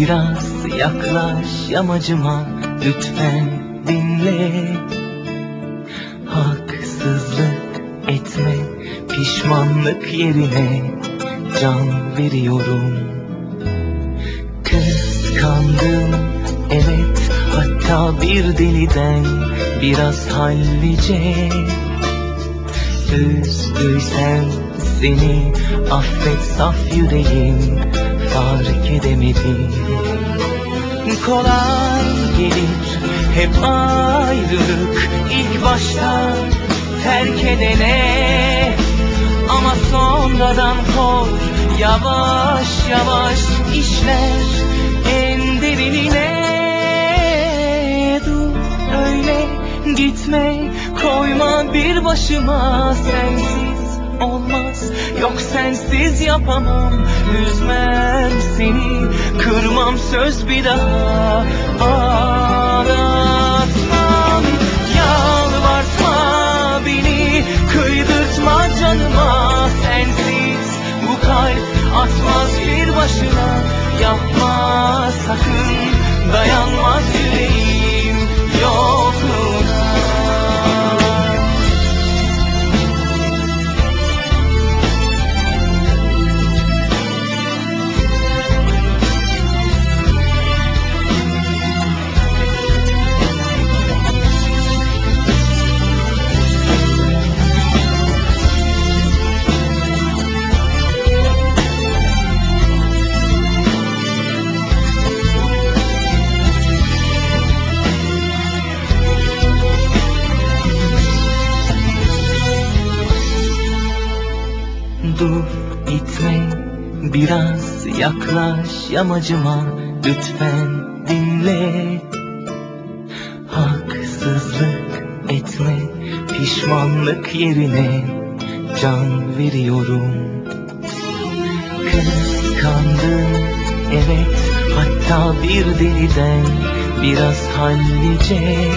Biraz yaklaş yamacıma, lütfen dinle. Haksızlık etme, pişmanlık yerine can veriyorum. Kıskandım, evet, hatta bir deliden biraz hallice. Üzdüysem seni affet, saf yüreğim, fark edemedim. Kolay gelir hep ayrılık, ilk başta terk edene. Ama sonradan kor, yavaş yavaş işler en derinine. Dur öyle gitme, koyma bir başıma, sensiz olmaz, yok sensiz yapamam. Üzmem seni, kırmam söz bir daha, ağlatmam. Yalvartma beni, kıydırtma canıma, sensiz bu kalp atmaz bir başına. Yapma sakın, dayanmaz yüreğim yokluğuna. Dur gitme, biraz yaklaş yamacıma, lütfen dinle. Haksızlık etme, pişmanlık yerine can veriyorum. Kıskandım, evet, hatta bir deliden biraz hallice.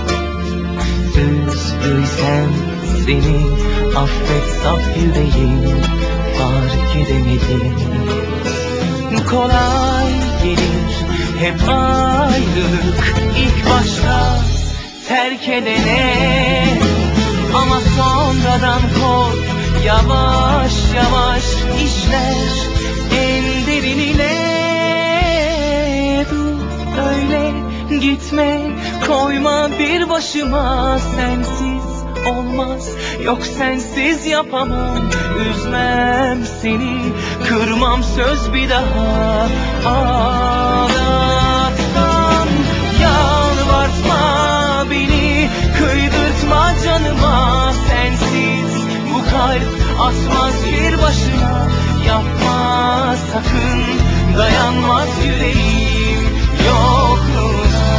Üzdüysem seni affet, saf yüreğim, fark edemedim. Kolay gelir hep ayrılık, ilk başta terk edene. Ama sonradan kork, yavaş yavaş işler en derinine. Dur öyle gitme, koyma bir başıma, sensiz olmaz, yok sensiz yapamam. Üzmem seni, kırmam söz bir daha, ağlatmam. Yalvartma beni, kıydırtma canıma, sensiz bu kalp atmaz bir başına. Yapma sakın, dayanmaz yüreğim yokluğuna.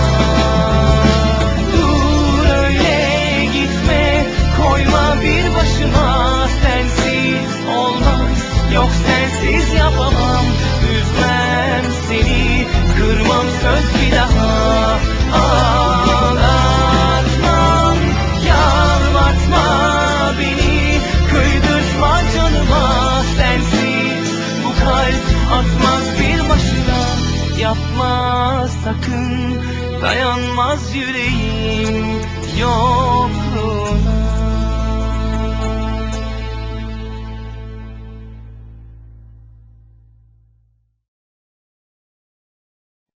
Dur öyle gitme, koyma bir başıma, sensiz olmaz, yok sensiz yapamam. Üzmem seni, kırmam söz bir daha, ağlatmam. Yalvartma beni, kıydırtma canıma, sensiz bu kalp atmaz bir başına. Yapma sakın, dayanmaz yüreğim yok.